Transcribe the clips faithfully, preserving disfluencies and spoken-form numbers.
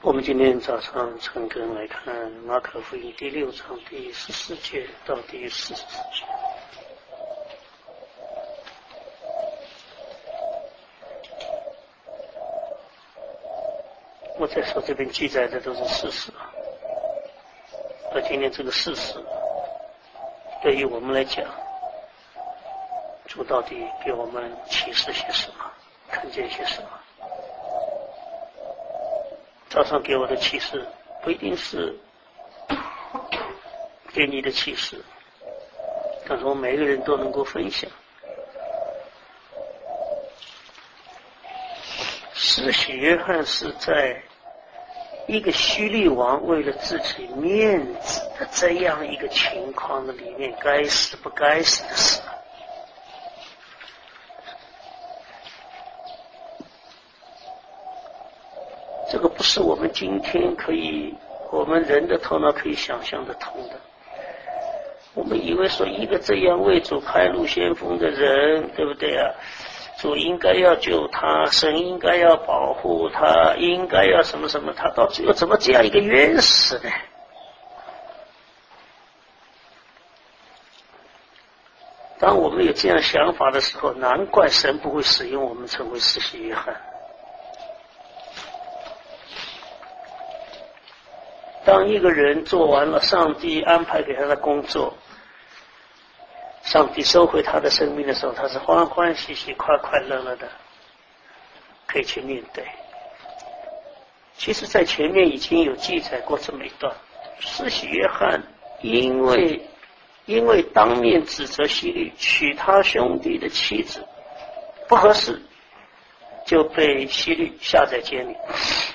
我们今天早上陈根来看马可福音第六章第十四节到第四十四节。我在说这边记载的都是事实啊，而今天这个事实对于我们来讲，主到底给我们启示些什么，看见些什么。早上给我的启示不一定是给你的启示，但是我每个人都能够分享。施洗约翰是在一个希律王为了自己面子的这样一个情况的里面，该死不该死的死。这个不是我们今天可以，我们人的头脑可以想象得通的。我们以为说一个这样为主开路先锋的人，对不对啊？主应该要救他，神应该要保护他，应该要什么什么，他到最后怎么这样一个冤死呢？当我们有这样想法的时候，难怪神不会使用我们成为施洗约翰。当一个人做完了上帝安排给他的工作，上帝收回他的生命的时候，他是欢欢喜喜快快乐乐的可以去面对。其实在前面已经有记载过这么一段，施洗约翰因为因为当面指责希律娶他兄弟的妻子不合适，就被希律下在监里。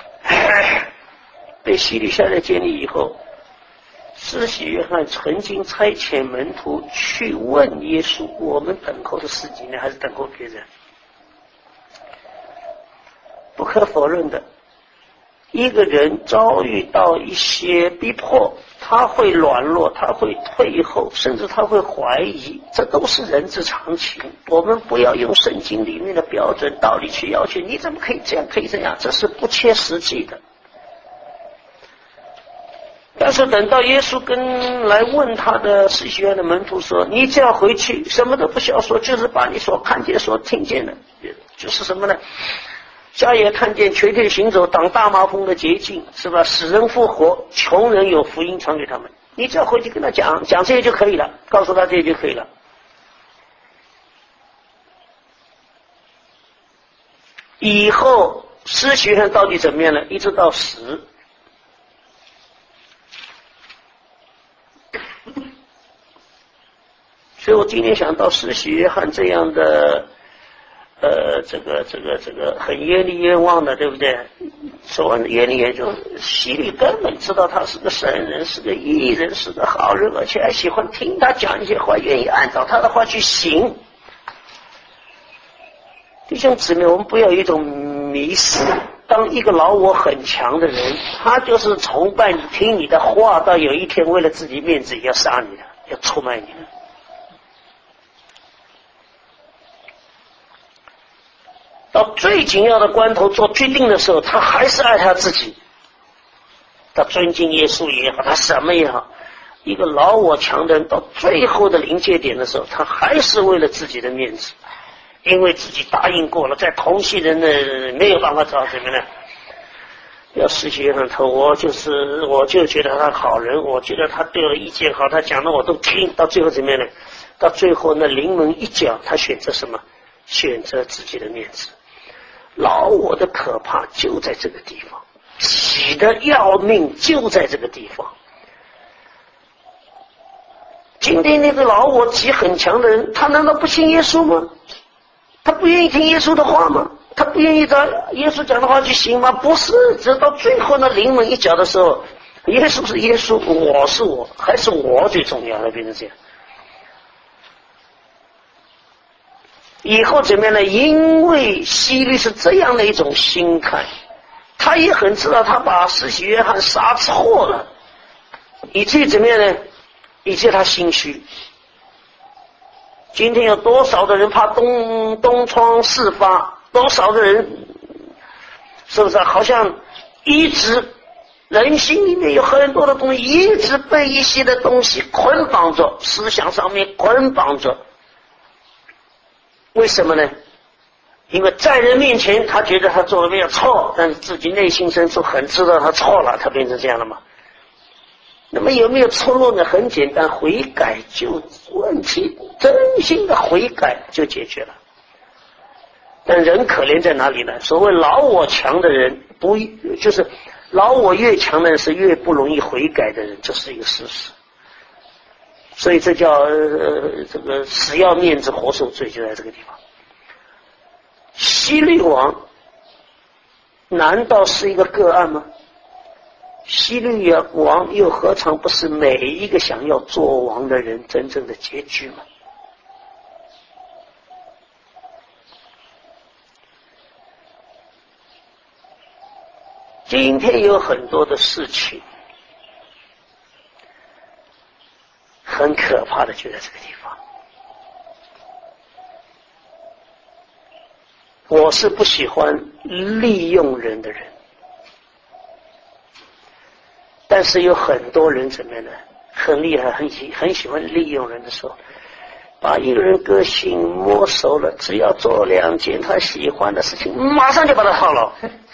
被希律下在监里以后，施洗约翰曾经差遣门徒去问耶稣：我们等候的是你呢，还是等候别人？不可否认的，一个人遭遇到一些逼迫，他会软弱，他会退后，甚至他会怀疑，这都是人之常情。我们不要用圣经里面的标准道理去要求，你怎么可以这样，可以这样，这是不切实际的。但是等到耶稣跟来问他的施洗约翰的门徒说：你这样回去什么都不需要说，就是把你所看见所听见的，就是什么呢？瞎眼看见，瘸腿行走，挡大麻风的捷径，是吧？死人复活，穷人有福音传给他们。你只要回去跟他讲讲这些就可以了，告诉他这些就可以了。以后施洗约翰到底怎么样呢？一直到死。所以我今天想到施洗约翰这样的呃这个这个这个很冤力冤枉的，对不对？所谓的冤力冤枉，希律根本知道他是个圣人，是个义人，是个好人，而且还喜欢听他讲一些话，愿意按照他的话去行。弟兄姊妹，我们不要有一种迷失，当一个老我很强的人，他就是崇拜你，听你的话，到有一天为了自己面子也要杀你的，要出卖你的。到最紧要的关头做决定的时候，他还是爱他自己，他尊敬耶稣也好，他什么也好，一个老我强的人到最后的临界点的时候，他还是为了自己的面子，因为自己答应过了，在同系人的没有办法找什么呢？要施洗约翰他我就是我就觉得他好人，我觉得他对我的意见好，他讲的我都听，到最后怎么样呢？到最后那临门一脚，他选择什么？选择自己的面子。老我的可怕就在这个地方，急得要命就在这个地方。今天那个老我急很强的人，他难道不信耶稣吗？他不愿意听耶稣的话吗？他不愿意照耶稣讲的话去行吗？不是，直到最后那临门一脚的时候，耶稣是耶稣，我是我，还是我最重要的，变成这样。以后怎么样呢？因为希律是这样的一种心态，他也很知道他把施洗约翰杀错了，以至于怎么样呢？以至于他心虚。今天有多少的人怕东东窗事发，多少的人是不是好像一直人心里面有很多的东西一直被一些的东西捆绑着，思想上面捆绑着。为什么呢？因为在人面前他觉得他做的没有错，但是自己内心深处很知道他错了，他变成这样了嘛。那么有没有出路呢？很简单，悔改就问题，真心的悔改就解决了。但人可怜在哪里呢？所谓老我强的人，不就是老我越强的人是越不容易悔改的人，这是一个事实。所以这叫呃这个死要面子活受罪，就在这个地方。希律王难道是一个个案吗？希律王又何尝不是每一个想要做王的人真正的结局吗？今天有很多的事情很可怕的就在这个地方。我是不喜欢利用人的人，但是有很多人怎么样呢？很厉害，很喜很喜欢利用人的时候，把一个人个性摸熟了，只要做两件他喜欢的事情，马上就把他套牢。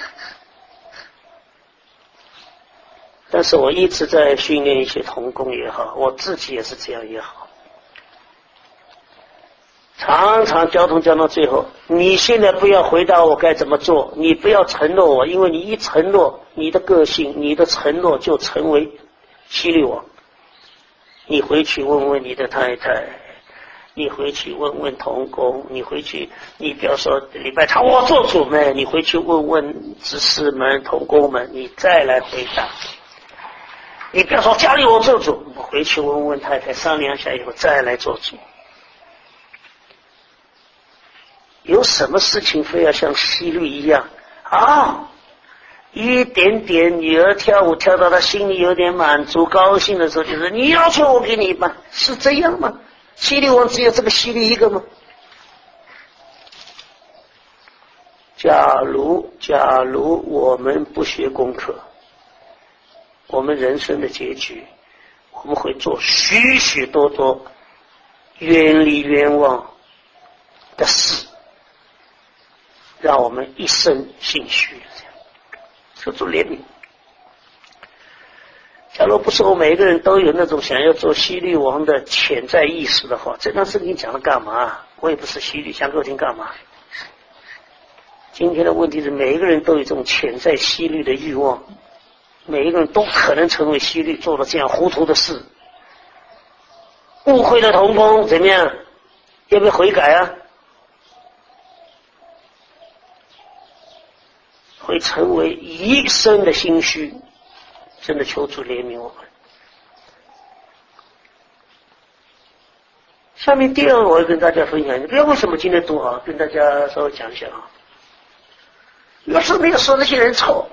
但是我一直在训练一些同工也好，我自己也是这样也好，常常交通交到最后，你现在不要回答我该怎么做，你不要承诺我，因为你一承诺，你的个性，你的承诺就成为希律王。你回去问问你的太太，你回去问问同工，你回去，你不要说礼拜堂我做主们，你回去问问执事们、同工们，你再来回答。你不要说家里我做主，我回去问问太太，商量一下以后再来做主。有什么事情非要像希律一样啊？一点点女儿跳舞跳到他心里有点满足高兴的时候，就是你要求我给你办，是这样吗？希律王只有这个希律一个吗？假如假如我们不学功课，我们人生的结局，我们会做许许多多冤利冤枉的事，让我们一生心虚。这样求主怜悯。假如不是我每一个人都有那种想要做希律王的潜在意识的话，这段圣经讲了干嘛？我也不是希律，讲给我听干嘛？今天的问题是每一个人都有这种潜在希律的欲望，每一个人都可能成为希律，做了这样糊涂的事，误会了同工，怎么样？要不要悔改啊？会成为一生的心虚，真的求主怜悯我们。下面第二个我要跟大家分享一下，为什么今天读啊？跟大家稍微讲一下啊。要是没有说那些人错，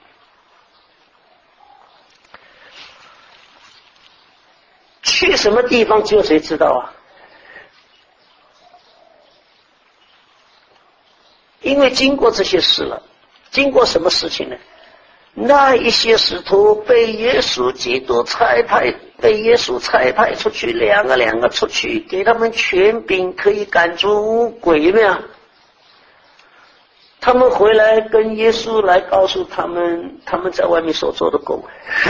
去什么地方只有谁知道啊？因为经过这些事了，经过什么事情呢？那一些使徒被耶稣基督差派，被耶稣差派出去，两个两个出去，给他们权柄，可以赶出鬼，有没有？他们回来跟耶稣来告诉他们，他们在外面所做的工。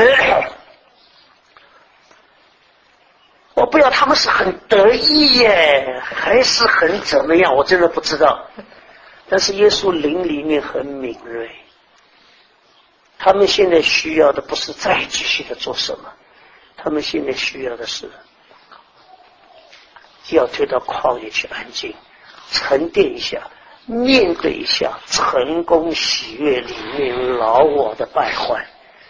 我不知道他们是很得意耶，还是很怎么样，我真的不知道。但是耶稣灵里面很敏锐，他们现在需要的不是再继续的做什么，他们现在需要的是要推到旷野去安静，沉淀一下，面对一下成功喜悦里面老我的败坏。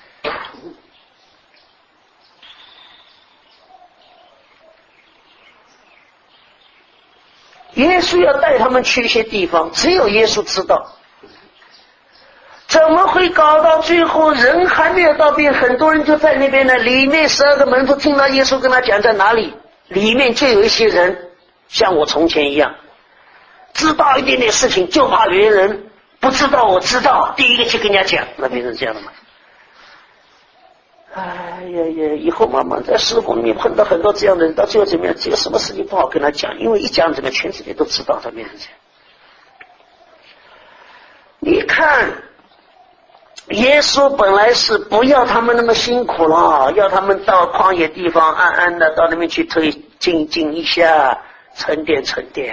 耶稣要带他们去一些地方，只有耶稣知道。怎么会搞到最后人还没有到边，很多人就在那边呢？里面十二个门徒听到耶稣跟他讲在哪里，里面就有一些人像我从前一样，知道一点点事情就怕别人不知道我知道，第一个去跟人家讲，那变成这样的吗？ 哎呀呀！以后慢慢在师傅里面碰到很多这样的人，到最后怎么样？这个什么事情不好跟他讲，因为一讲怎么全世界都知道他面前。你看，耶稣本来是不要他们那么辛苦了，要他们到旷野地方安安的到那边去退静静一下，沉淀沉淀。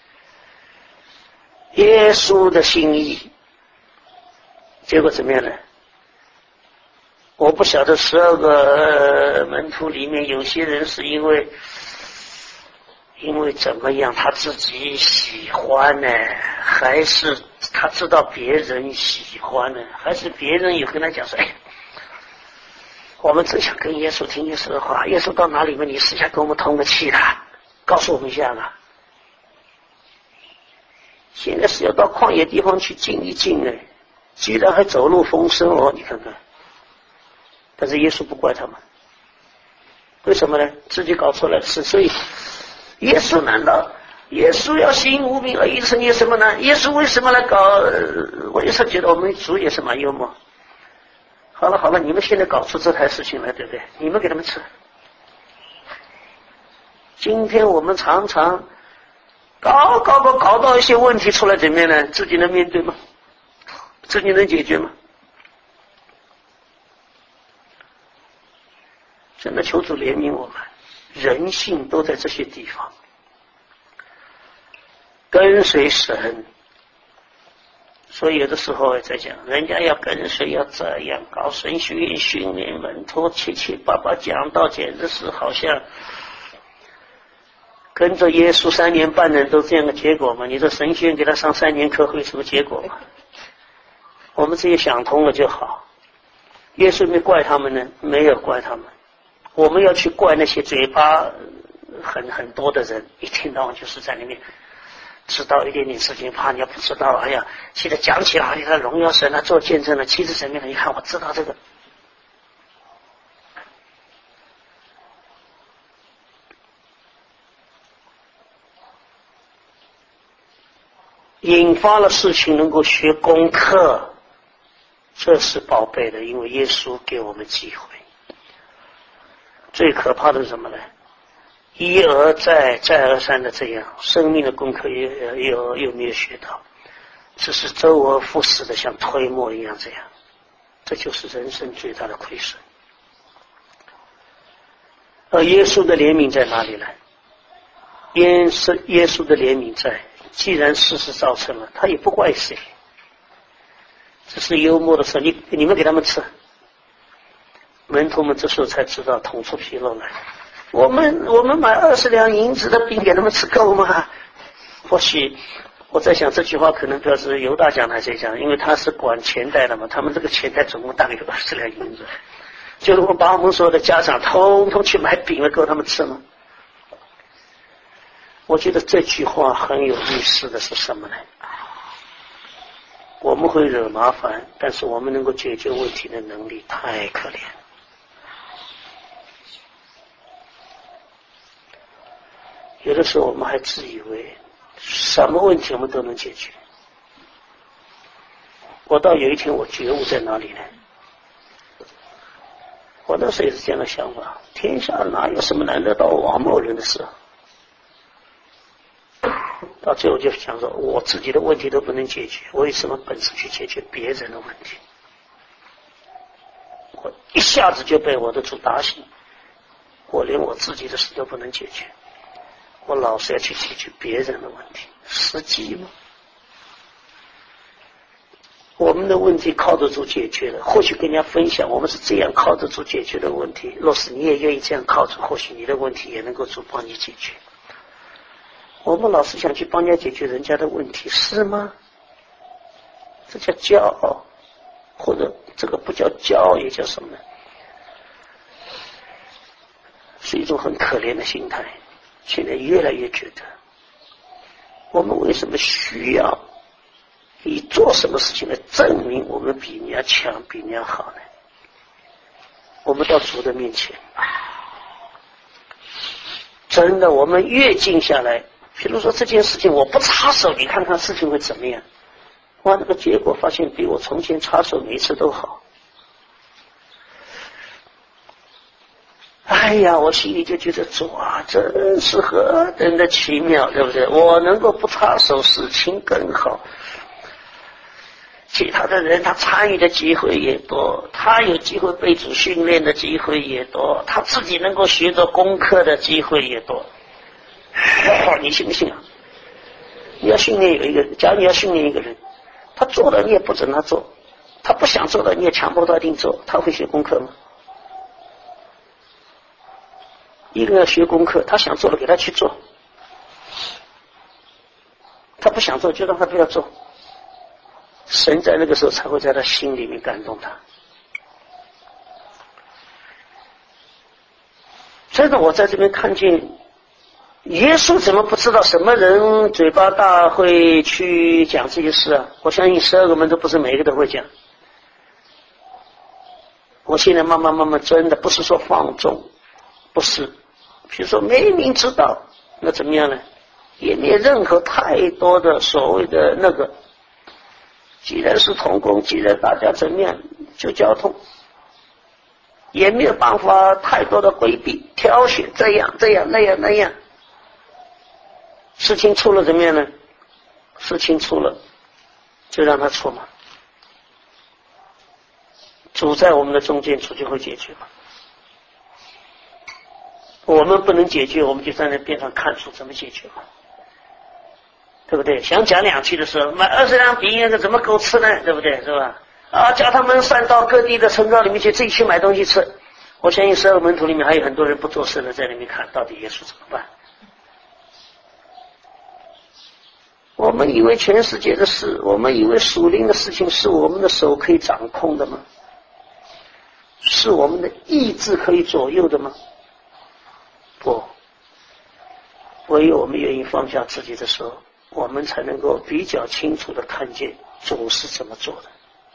耶稣的心意，结果怎么样呢？我不晓得十二个、呃、门徒里面有些人是因为因为怎么样他自己喜欢呢，还是他知道别人喜欢呢，还是别人有跟他讲说，哎，我们只想跟耶稣听耶稣的话，耶稣到哪里嘛，你私下跟我们通个气啦，告诉我们一下啦。现在是要到旷野地方去静一静呢，居然还走路风声哦，你看看。但是耶稣不怪他们，为什么呢？自己搞出来的事。所以耶稣难道耶稣要行无名而一生业什么呢？耶稣为什么来搞？我也是觉得我们主也是蛮幽默。好了好了，你们现在搞出这台事情来，对不对？你们给他们吃。今天我们常常搞搞搞搞到一些问题出来，怎么样呢？自己能面对吗？自己能解决吗？真的求主怜悯我们，人性都在这些地方。跟随神，所以有的时候也在讲，人家要跟随要这样搞神学院训练门徒，七七八八讲到，简直是好像跟着耶稣三年半人都这样的结果吗？你说神学院给他上三年课会有什么结果吗？我们自己想通了就好。耶稣没怪他们呢？没有怪他们。我们要去怪那些嘴巴很很多的人，一天到晚就是在里面知道一点点事情，怕你要不知道，哎呀，现在讲起来，哎呀，荣耀神啊，做见证了，其实什么样？你看，我知道这个。引发了事情，能够学功课，这是宝贝的，因为耶稣给我们机会。最可怕的是什么呢？一而再再而三的这样，生命的功课又又又没有学到，只是周而复始的像推磨一样这样，这就是人生最大的亏损。而耶稣的怜悯在哪里呢？耶稣耶稣的怜悯在，既然事实造成了，他也不怪谁，只是幽默的说，你你们给他们吃。门徒们这时候才知道捅出纰漏来，我们我们买二十两银子的饼给他们吃够吗？或许我在想这句话可能表示犹大讲还是谁讲，因为他是管钱袋的嘛，他们这个钱袋总共大概有二十两银子，就如果把我们所有的家长通通去买饼了够他们吃吗？我觉得这句话很有意思的是什么呢？我们会惹麻烦，但是我们能够解决问题的能力太可怜了。有的时候我们还自以为什么问题我们都能解决。我到有一天我觉悟在哪里呢？我那时候也是这样的想法，天下哪有什么难得到王某人的事？到最后就想说，我自己的问题都不能解决，我有什么本事去解决别人的问题？我一下子就被我的主打醒，我连我自己的事都不能解决，我老是要去解决别人的问题，实际吗？我们的问题靠得住解决的，或许跟人家分享我们是这样靠得住解决的问题，若是你也愿意这样靠住，或许你的问题也能够主帮你解决。我们老是想去帮人家解决人家的问题，是吗？这叫骄傲，或者这个不叫骄傲，也叫什么呢？是一种很可怜的心态。现在越来越觉得，我们为什么需要以做什么事情来证明我们比人家强，比人家好呢？我们到主的面前，真的，我们越静下来，比如说这件事情我不插手，你看看事情会怎么样？哇，那个结果发现比我从前插手每一次都好。 哎呀，我心里就觉得主啊，真是何等的奇妙，对不对？我能够不插手，事情更好。其他的人他参与的机会也多，他有机会被主训练的机会也多，他自己能够学着功课的机会也多。你信不信啊？你要训练有一个人，假如你要训练一个人，他做了你也不准他做，他不想做的你也强迫他一定做，他会学功课吗？一个人要学功课，他想做的给他去做，他不想做就让他不要做。神在那个时候才会在他心里面感动他。真的，我在这边看见耶稣怎么不知道什么人嘴巴大会去讲这些事啊？我相信十二个门都不是每一个都会讲。我现在慢慢慢慢真的不是说放纵，不是，比如说没明知道，那怎么样呢？也没有任何太多的所谓的那个。既然是同工，既然大家怎么样就交通，也没有办法太多的规避挑选，这样这样那样那样。事情出了怎么样呢？事情出了就让他出嘛。主在我们的中间，主就会解决嘛。我们不能解决，我们就站在边上看主怎么解决嘛。对不对？想讲两句的时候，买二十两饼那个怎么够吃呢？对不对？是吧？啊，叫他们散到各地的村庄里面去，自己去买东西吃。我相信十二门徒里面还有很多人不做事的，在里面看到底耶稣怎么办。我们以为全世界的事，我们以为属灵的事情是我们的手可以掌控的吗？是我们的意志可以左右的吗？不，唯有我们愿意放下自己的时候，我们才能够比较清楚地看见主是怎么做的。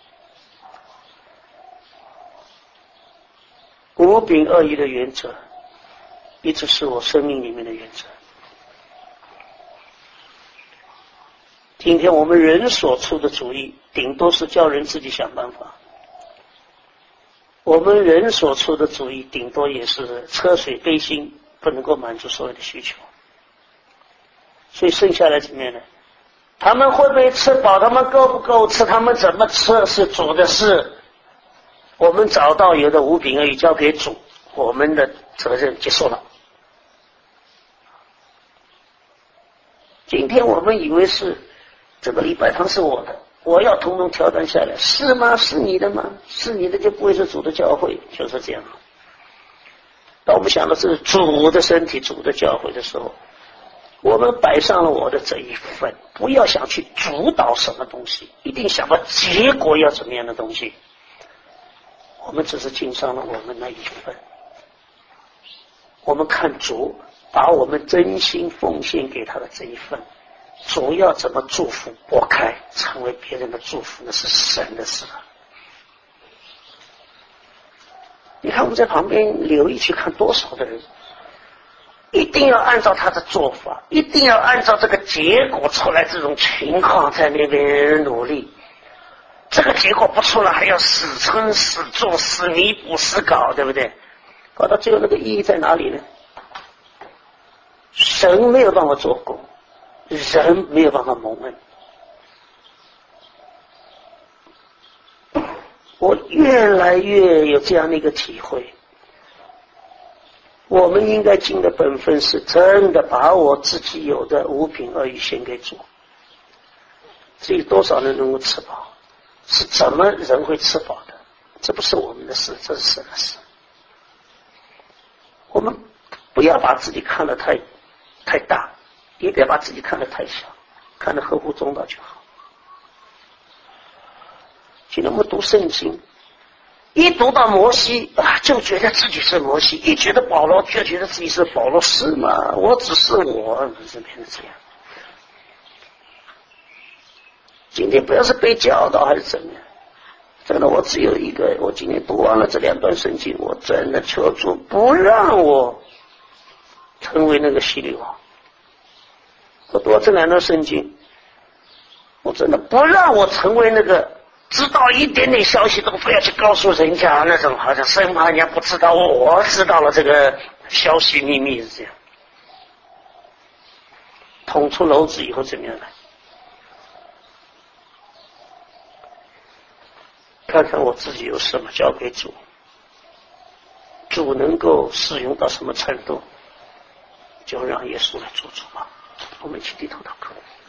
无柄恶意的原则一直是我生命里面的原则。今天我们人所出的主意顶多是叫人自己想办法，我们人所出的主意顶多也是车水杯薪，不能够满足所有的需求。所以剩下来怎么样呢？他们会不会吃饱，他们够不够吃，他们怎么吃是主的事。我们找到有的无柄恶意交给主，我们的责任结束了。今天我们以为是这个礼拜堂是我的，我要统统挑战下来，是吗？是你的吗？是你的就不会是主的教会，就是这样。当我们想的是主的身体、主的教会的时候，我们摆上了我的这一份，不要想去主导什么东西，一定想到结果要怎么样的东西。我们只是尽上了我们那一份。我们看主把我们真心奉献给他的这一份，主要怎么祝福拨开，成为别人的祝福，那是神的事。你看我们在旁边留意去看多少的人，一定要按照他的做法，一定要按照这个结果出来这种情况在那边努力。这个结果不出来还要死撑死做死弥补死搞，对不对？搞到最后那个意义在哪里呢？神没有办法做工，人没有办法蒙恩。我越来越有这样的一个体会，我们应该尽的本分是真的把我自己有的无凭恶意献给主。至于多少人能够吃饱，是怎么人会吃饱的，这不是我们的事，这是神的事。我们不要把自己看得太太大，也不要把自己看得太小，看得合乎中道就好。今天我们读圣经，一读到摩西啊，就觉得自己是摩西；一觉得保罗，就觉得自己是保罗。是吗？我只是我，是变成这样。今天不要是被教导还是怎么样，真的，我只有一个，我今天读完了这两段圣经，我真的求主不让我成为那个希律王。我读这两段圣经，我真的不让我成为那个知道一点点消息都非要去告诉人家，那种好像生怕人家不知道，我知道了这个消息秘密是这样。捅出篓子以后怎么样呢？看看我自己有什么交给主，主能够使用到什么程度，就让耶稣来做主吧。我们一起低头祷告。